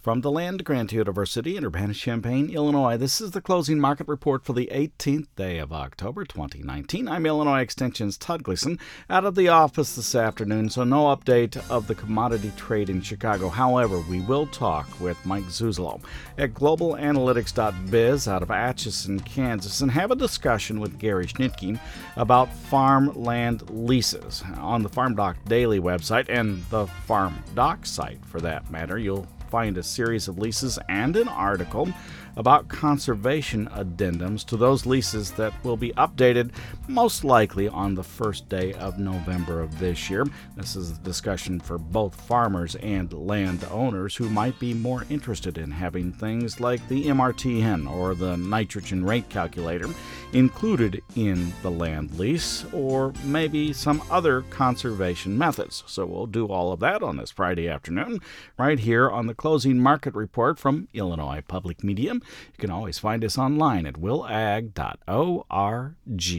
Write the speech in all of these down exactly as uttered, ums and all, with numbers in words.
From the Land Grant University in Urbana-Champaign, Illinois, this is the closing market report for the eighteenth day of October twenty nineteen. I'm Illinois Extension's Todd Gleason out of the office this afternoon, so no update of the commodity trade in Chicago. However, we will talk with Mike Zuzolo at global analytics dot biz out of Atchison, Kansas, and have a discussion with Gary Schnitke about farmland leases. On the Farm Doc Daily website and the Farm Doc site, for that matter, you'll find a series of leases and an article about conservation addendums to those leases that will be updated most likely on the first day of November of this year. This is a discussion for both farmers and landowners who might be more interested in having things like the M R T N or the nitrogen rate calculator included in the land lease, or maybe some other conservation methods. So we'll do all of that on this Friday afternoon right here on the Closing Market Report from Illinois Public Media. You can always find us online at will ag dot org.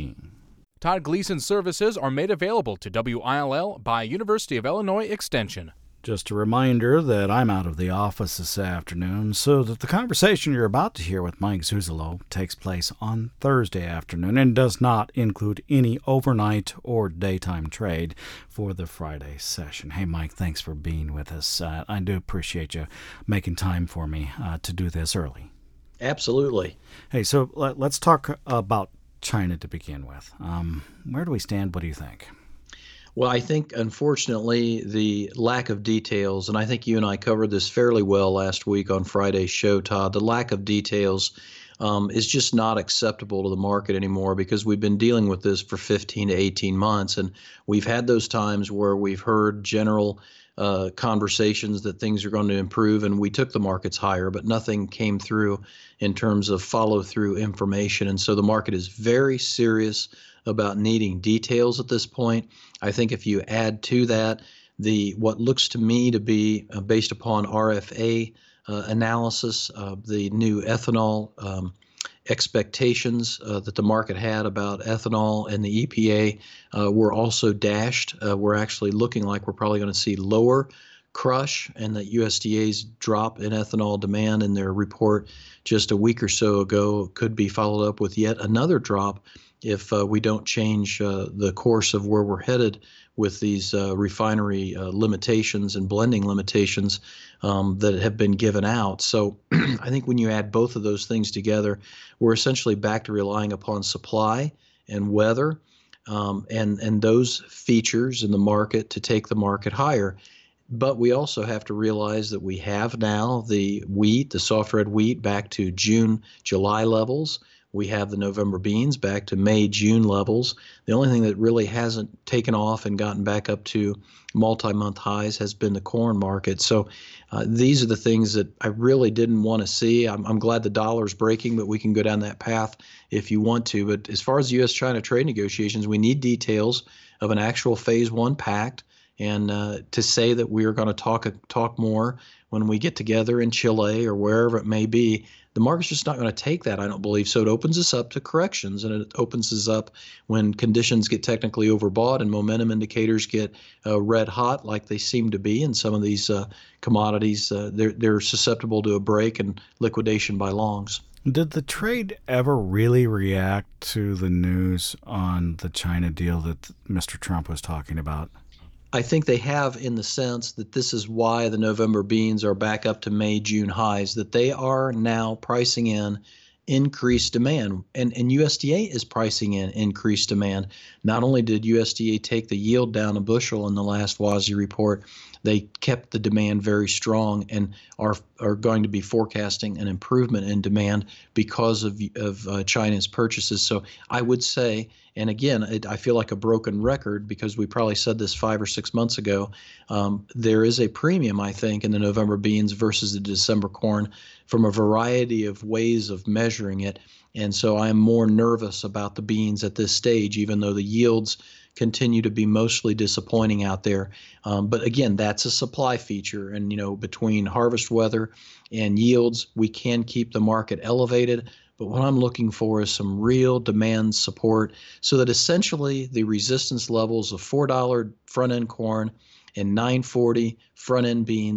Todd Gleason services are made available to W I L L by University of Illinois Extension. Just a reminder that I'm out of the office this afternoon, so that the conversation you're about to hear with Mike Zuzolo takes place on Thursday afternoon and does not include any overnight or daytime trade for the Friday session. Hey, Mike, thanks for being with us. Uh, I do appreciate you making time for me uh, to do this early. Absolutely. Hey, so let, let's talk about China to begin with. Um, where do we stand? What do you think? Well, I think, unfortunately, the lack of details, and I think you and I covered this fairly well last week on Friday's show, Todd, the lack of details um, is just not acceptable to the market anymore, because we've been dealing with this for fifteen to eighteen months, and we've had those times where we've heard general uh, conversations that things are going to improve, and we took the markets higher, but nothing came through in terms of follow-through information. And so the market is very serious about needing details at this point. I think if you add to that the what looks to me to be uh, based upon R F A uh, analysis, uh, the new ethanol um, expectations uh, that the market had about ethanol, and the E P A uh, were also dashed. Uh, we're actually looking like we're probably going to see lower crush, and that U S D A's drop in ethanol demand in their report just a week or so ago could be followed up with yet another drop if uh, we don't change uh, the course of where we're headed with these uh, refinery uh, limitations and blending limitations um, that have been given out. So I think when you add both of those things together, we're essentially back to relying upon supply and weather um, and, and those features in the market to take the market higher. But we also have to realize that we have now the wheat, the soft red wheat, back to June, July levels. We have the November beans back to May, June levels. The only thing that really hasn't taken off and gotten back up to multi-month highs has been the corn market. So uh, these are the things that I really didn't want to see. I'm, I'm glad the dollar's breaking, but we can go down that path if you want to. But as far as U S China trade negotiations, we need details of an actual phase one pact. And uh, to say that we are going to talk talk more when we get together in Chile or wherever it may be, the market's just not going to take that, I don't believe. So it opens us up to corrections, and it opens us up when conditions get technically overbought and momentum indicators get uh, red hot like they seem to be in some of these uh, commodities. Uh, they're, they're susceptible to a break and liquidation by longs. Did the trade ever really react to the news on the China deal that Mister Trump was talking about? I think they have, in the sense that this is why the November beans are back up to May, June highs, that they are now pricing in increased demand. And, and U S D A is pricing in increased demand. Not only did U S D A take the yield down a bushel in the last W A S I report, they kept the demand very strong and are are going to be forecasting an improvement in demand because of of uh, China's purchases. So I would say, and again, it, I feel like a broken record because we probably said this five or six months ago, um, there is a premium, I think, in the November beans versus the December corn from a variety of ways of measuring it. And so I am more nervous about the beans at this stage, even though the yields continue to be mostly disappointing out there. Um, but again, that's a supply feature. And, you know, between harvest weather and yields, we can keep the market elevated. But what I'm looking for is some real demand support so that essentially the resistance levels of four dollars front-end corn and nine forty front-end beans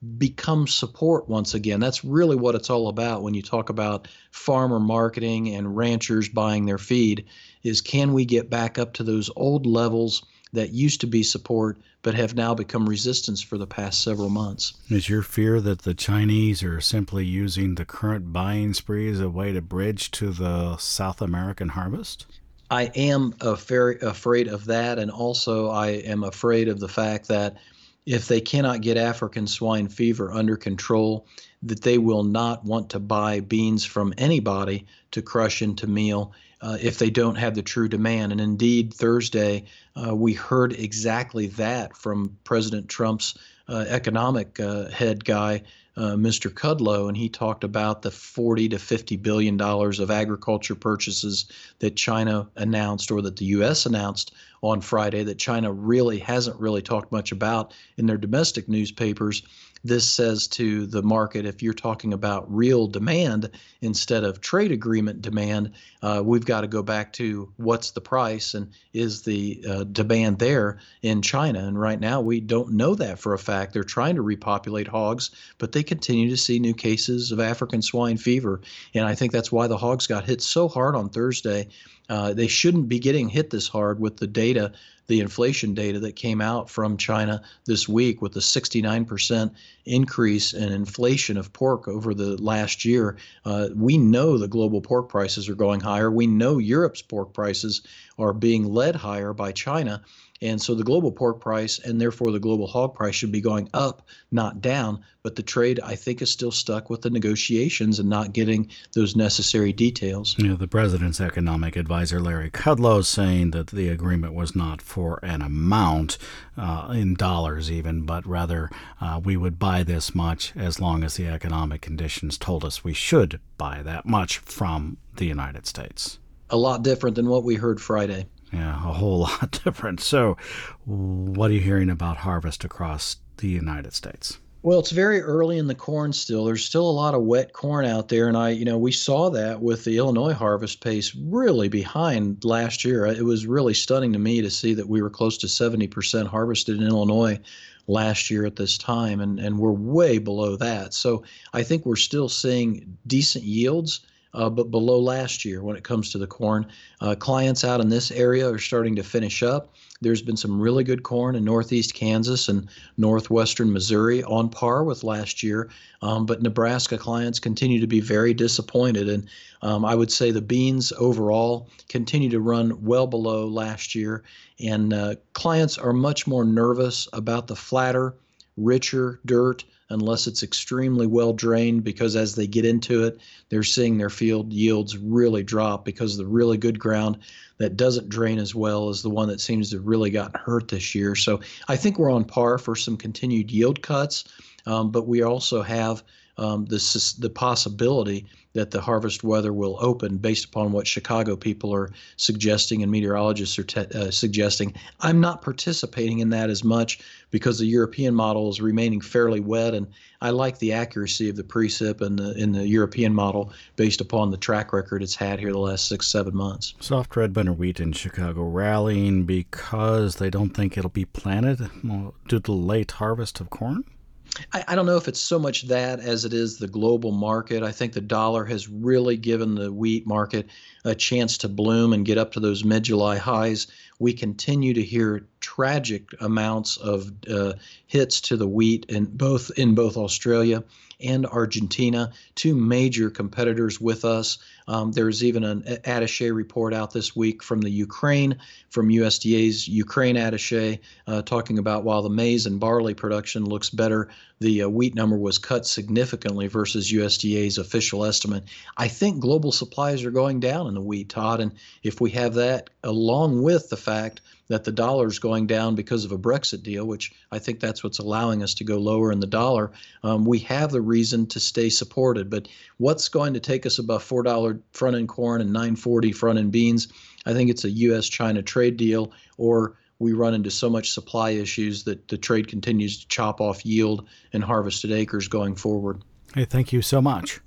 become support once again. That's really what it's all about when you talk about farmer marketing and ranchers buying their feed, is can we get back up to those old levels that used to be support but have now become resistance for the past several months. Is your fear that the Chinese are simply using the current buying spree as a way to bridge to the South American harvest? I am a very afraid of that, and also I am afraid of the fact that if they cannot get African swine fever under control, that they will not want to buy beans from anybody to crush into meal uh, if they don't have the true demand. And indeed, Thursday, uh, we heard exactly that from President Trump's uh, economic uh, head guy, uh, Mister Kudlow, and he talked about the forty to fifty billion dollars of agriculture purchases that China announced, or that the U S announced on Friday, that China really hasn't really talked much about in their domestic newspapers. This says to the market, if you're talking about real demand instead of trade agreement demand, uh, we've got to go back to what's the price and is the uh, demand there in China. And right now, we don't know that for a fact. They're trying to repopulate hogs, but they continue to see new cases of African swine fever. And I think that's why the hogs got hit so hard on Thursday. Uh, they shouldn't be getting hit this hard with the data, the inflation data that came out from China this week, with a sixty-nine percent increase in inflation of pork over the last year. Uh, we know the global pork prices are going higher. We know Europe's pork prices are being led higher by China. And so the global pork price, and therefore the global hog price, should be going up, not down. But the trade, I think, is still stuck with the negotiations and not getting those necessary details. You know, the president's economic advisor, Larry Kudlow, is saying that the agreement was not for an amount uh, in dollars even, but rather uh, we would buy this much as long as the economic conditions told us we should buy that much from the United States. A lot different than what we heard Friday. Yeah, a whole lot different. So what are you hearing about harvest across the United States? Well, it's very early in the corn still. There's still a lot of wet corn out there. And I, you know, we saw that with the Illinois harvest pace really behind last year. It was really stunning to me to see that we were close to seventy percent harvested in Illinois last year at this time. And, and we're way below that. So I think we're still seeing decent yields. Uh, but below last year when it comes to the corn. Uh, clients out in this area are starting to finish up. There's been some really good corn in northeast Kansas and northwestern Missouri, on par with last year. Um, but Nebraska clients continue to be very disappointed. And um, I would say the beans overall continue to run well below last year. And uh, clients are much more nervous about the flatter, richer dirt, unless it's extremely well drained, because as they get into it, they're seeing their field yields really drop because the really good ground that doesn't drain as well is the one that seems to have really gotten hurt this year. So I think we're on par for some continued yield cuts, um, but we also have um, the, the possibility that the harvest weather will open based upon what Chicago people are suggesting and meteorologists are te- uh, suggesting. I'm not participating in that as much because the European model is remaining fairly wet, and I like the accuracy of the precip in the, in the European model based upon the track record it's had here the last six, seven months. Soft red winter wheat in Chicago rallying because they don't think it'll be planted due to the late harvest of corn? I, I don't know if it's so much that as it is the global market. I think the dollar has really given the wheat market a chance to bloom and get up to those mid-July highs. We continue to hear tragic amounts of uh, hits to the wheat in both in both Australia and Argentina, two major competitors with us. Um, there's even an attaché report out this week from the Ukraine, from U S D A's Ukraine attaché, uh, talking about while the maize and barley production looks better, the uh, wheat number was cut significantly versus U S D A's official estimate. I think global supplies are going down in the wheat, Todd, and if we have that along with the fact that the dollar is going down because of a Brexit deal, which I think that's what's allowing us to go lower in the dollar, um, we have the reason to stay supported. But what's going to take us above four dollars front-end corn and nine forty front-end beans? I think it's a U S China trade deal, or we run into so much supply issues that the trade continues to chop off yield and harvested acres going forward. Hey, thank you so much.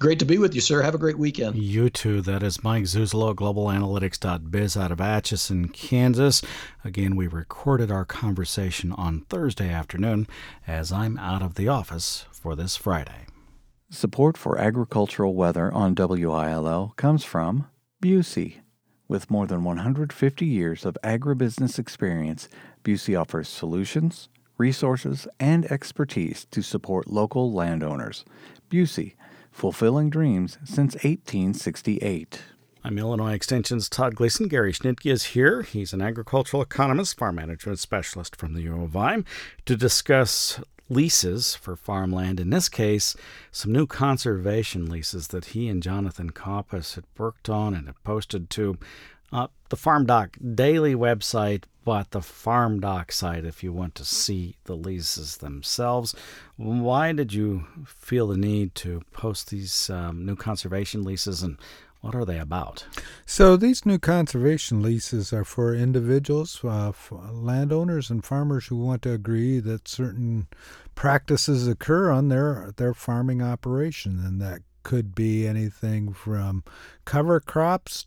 Great to be with you, sir. Have a great weekend. You too. That is Mike Zuzolo, global analytics dot biz out of Atchison, Kansas. Again, we recorded our conversation on Thursday afternoon as I'm out of the office for this Friday. Support for agricultural weather on W I L L comes from Busey. With more than one hundred fifty years of agribusiness experience, Busey offers solutions, resources, and expertise to support local landowners. Busey, fulfilling dreams since eighteen sixty-eight. I'm Illinois Extension's Todd Gleason. Gary Schnitke is here. He's an agricultural economist, farm management specialist from the U of I, to discuss leases for farmland. In this case, some new conservation leases that he and Jonathan Coppice had worked on and had posted to uh, the Farm Doc Daily website, but the Farm Doc site if you want to see the leases themselves. Why did you feel the need to post these um, new conservation leases, and what are they about? So these new conservation leases are for individuals, uh, for landowners and farmers who want to agree that certain practices occur on their, their farming operation, and that could be anything from cover crops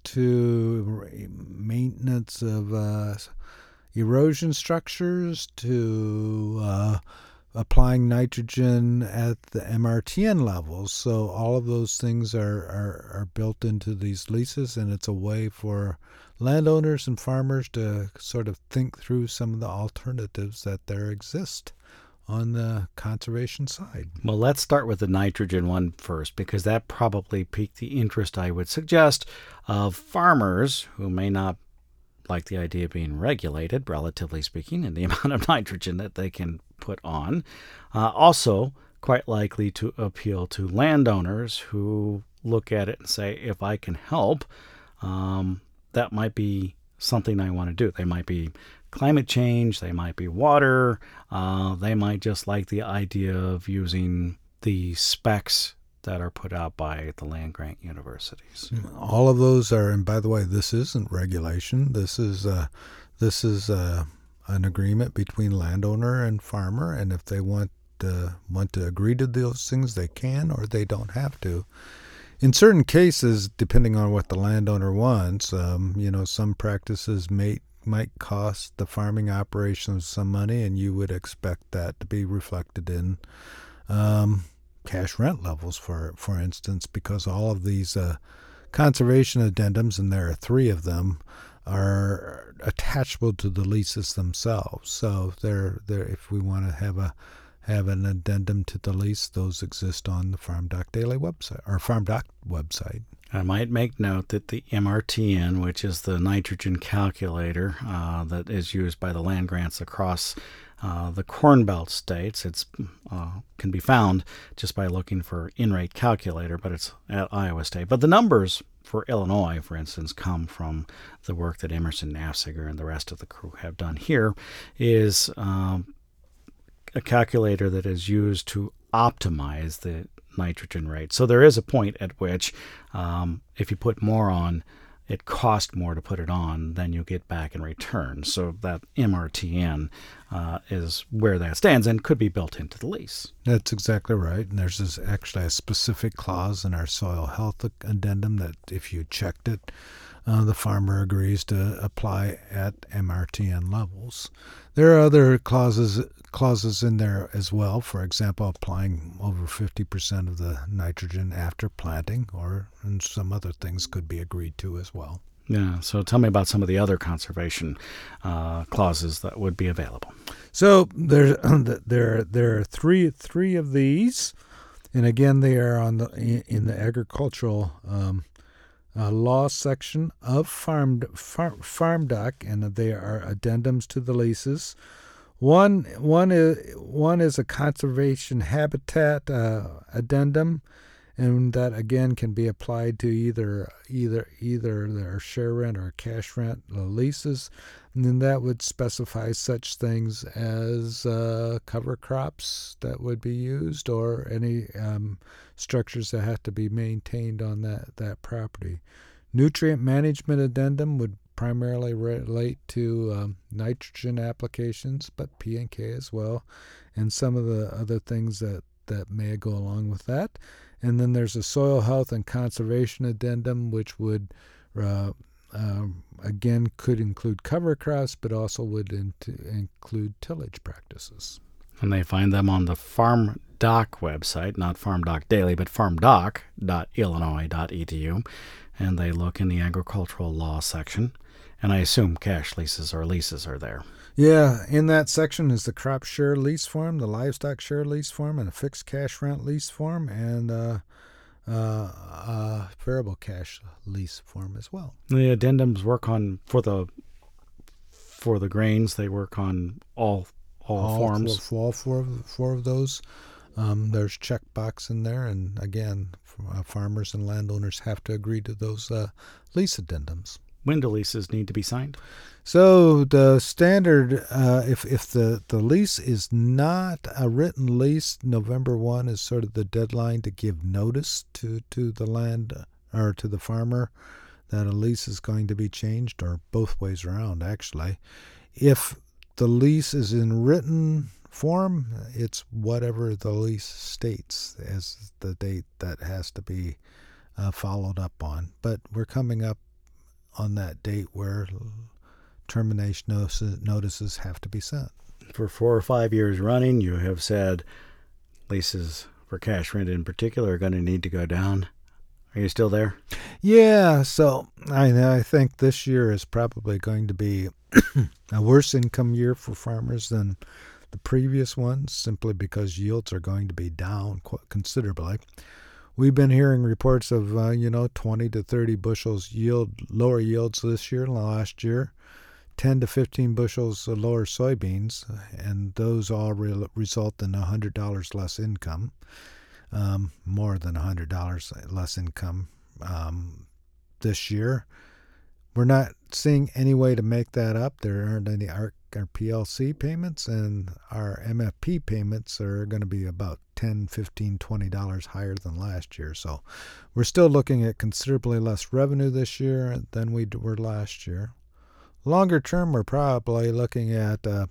to maintenance of uh, erosion structures to uh, applying nitrogen at the M R T N levels. So all of those things are, are, are built into these leases, and it's a way for landowners and farmers to sort of think through some of the alternatives that there exist on the conservation side. Well, let's start with the nitrogen one first, because that probably piqued the interest, I would suggest, of farmers who may not like the idea of being regulated, relatively speaking, in the amount of nitrogen that they can put on. Uh, also, quite likely to appeal to landowners who look at it and say, if I can help, um, that might be something I want to do. They might be climate change, they might be water, uh, they might just like the idea of using the specs that are put out by the land-grant universities. All of those are, and by the way, this isn't regulation. This is uh, this is uh, an agreement between landowner and farmer, and if they want uh, want to agree to those things, they can, or they don't have to. In certain cases, depending on what the landowner wants, um, you know, some practices may might cost the farming operations some money, and you would expect that to be reflected in um, cash rent levels, for for instance, because all of these uh, conservation addendums, and there are three of them, are attachable to the leases themselves. So they're, they're, if we want to have a have an addendum to the lease, those exist on the Farm Doc Daily website, or Farm Doc website. I might make note that the M R T N, which is the nitrogen calculator uh, that is used by the land grants across uh, the Corn Belt states, it's uh, can be found just by looking for in-rate calculator, but it's at Iowa State. But the numbers for Illinois, for instance, come from the work that Emerson Nafziger and the rest of the crew have done here, is um, a calculator that is used to optimize the nitrogen rate. So there is a point at which um, if you put more on, it costs more to put it on than you get back in return. So that M R T N uh, is where that stands and could be built into the lease. That's exactly right. And there's this, actually a specific clause in our soil health addendum that if you checked it, Uh, the farmer agrees to apply at M R T N levels. There are other clauses clauses in there as well. For example, applying over fifty percent of the nitrogen after planting, or and some other things could be agreed to as well. Yeah. So tell me about some of the other conservation uh, clauses that would be available. So there there there are three three of these, and again they are on the in the agricultural Um, Uh, law section of Farm, Farm Farm Doc, and they are addendums to the leases. One one is one is a conservation habitat uh, addendum, and that again can be applied to either either either their share rent or cash rent leases, and then that would specify such things as uh, cover crops that would be used, or any um, structures that have to be maintained on that, that property. Nutrient management addendum would primarily relate to um, nitrogen applications, but P and K as well, and some of the other things that that may go along with that. And then there's a soil health and conservation addendum, which would, uh, uh, again, could include cover crops, but also would into, include tillage practices. And they find them on the Farm Doc website, not Farm Doc Daily, but farm doc dot illinois dot e d u. And they look in the agricultural law section. And I assume cash leases or leases are there. Yeah, in that section is the crop share lease form, the livestock share lease form, and a fixed cash rent lease form, and uh, uh, uh, variable cash lease form as well. The addendums work on for the for the grains. They work on all all, all forms. For, all four of, four of those. Um, there's checkbox in there, and again, uh, farmers and landowners have to agree to those uh, lease addendums. When do leases need to be signed? So the standard, uh, if if the, the lease is not a written lease, November first is sort of the deadline to give notice to, to the land or to the farmer that a lease is going to be changed, or both ways around, actually. If the lease is in written form, it's whatever the lease states as the date that has to be uh, followed up on. But we're coming up on that date where termination notices, notices have to be sent. For four or five years running, you have said leases for cash rent in particular are going to need to go down. Are you still there? Yeah, so I, I think this year is probably going to be a worse income year for farmers than the previous ones, simply because yields are going to be down quite considerably. We've been hearing reports of, uh, you know, twenty to thirty bushels yield, lower yields this year than last year, ten to fifteen bushels of lower soybeans, and those all re- result in one hundred dollars less income, um, more than one hundred dollars less income um, this year. We're not seeing any way to make that up. There aren't any our, our P L C payments, and our M F P payments are going to be about ten, fifteen, twenty dollars higher than last year. So we're still looking at considerably less revenue this year than we were last year. Longer term, we're probably looking at, uh,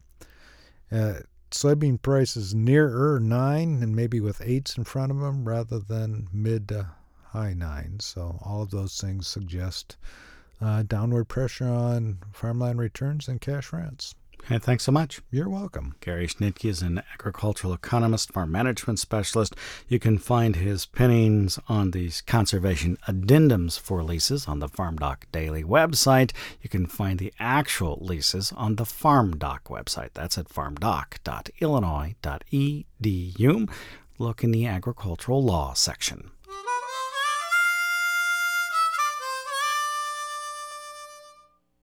at soybean prices nearer nine, and maybe with eights in front of them rather than mid to high nines. So all of those things suggest uh, downward pressure on farmland returns and cash rents. Okay, thanks so much. You're welcome. Gary Schnitke is an agricultural economist, farm management specialist. You can find his pinnings on these conservation addendums for leases on the Farm Doc Daily website. You can find the actual leases on the Farm Doc website. That's at farm doc dot illinois dot e d u. Look in the agricultural law section.